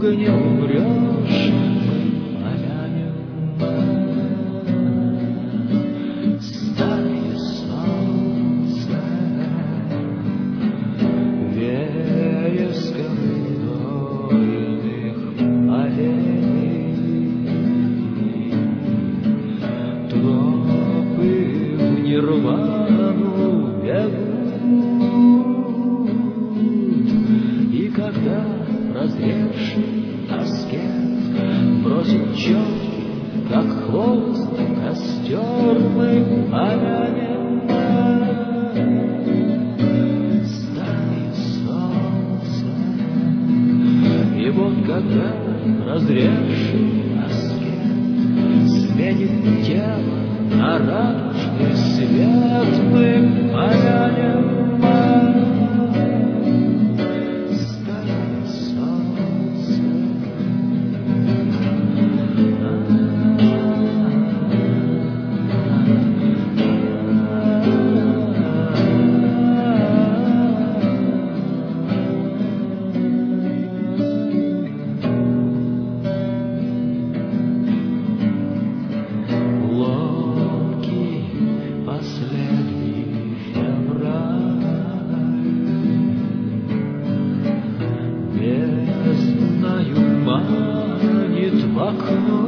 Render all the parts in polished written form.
долго не умрешь, помянем старое солнце, вереском дольных аллей, тропы в нирвану бегут, и когда прозревший аскет бросит четки, как хвост, костер, мы помянем старое солнце. И вот когда прозревший аскет сменит тело на радужный свет, мы помянем в окно,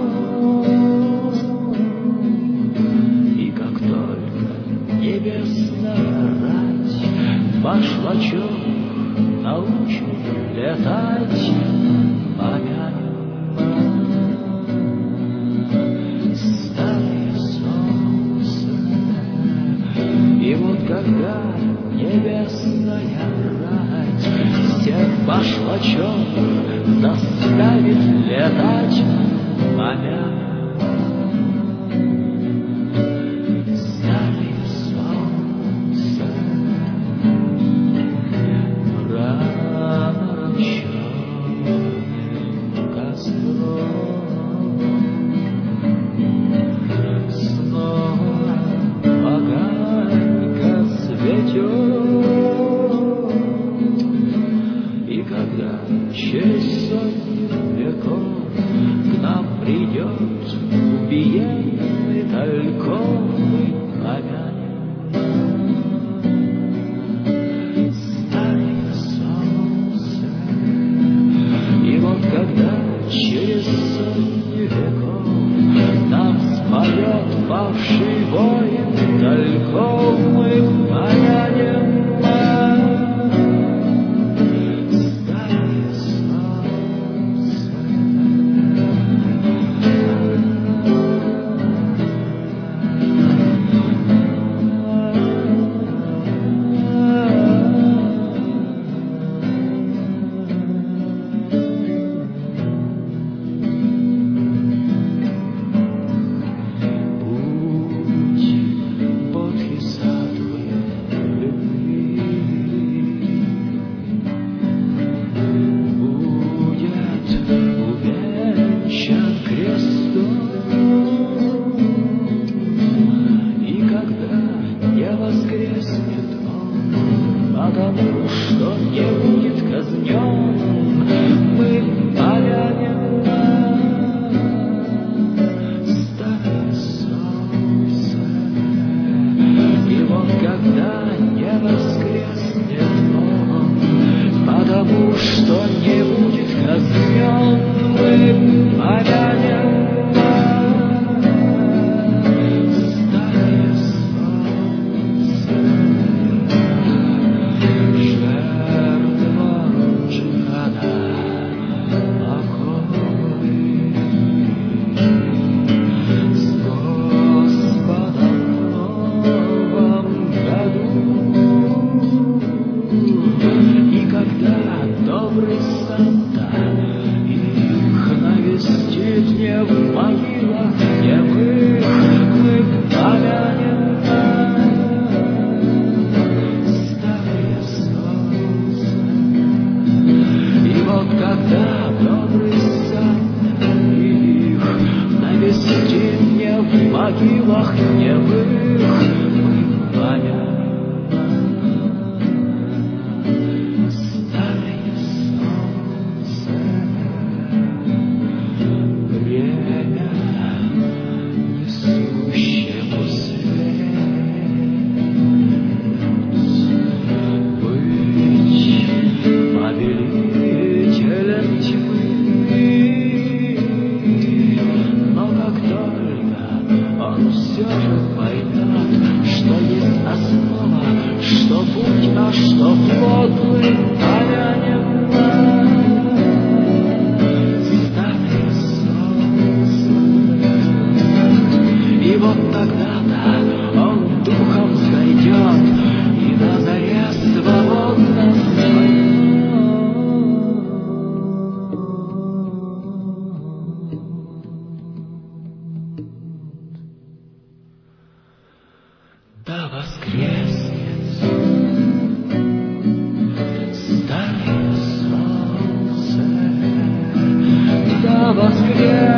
и как только небесная рать башлачок научит летать, помянем старое солнце. И вот когда небесная рать всех башлачок заставит летать, помянем старое солнце. Мрамором черным костром снова огонька светет, и когда через сотни веков к нам придет убиенный тальком, мы помянем старое солнце. И вот когда через сотни веков нам споет павший воин тальком, мы помянем воскреснет он, потому что не будет казнен, мы помянем старое солнце. И вот когда не воскреснет он, потому что не будет казнен, мы помянем в могилах немых, мы помянем старое солнце. где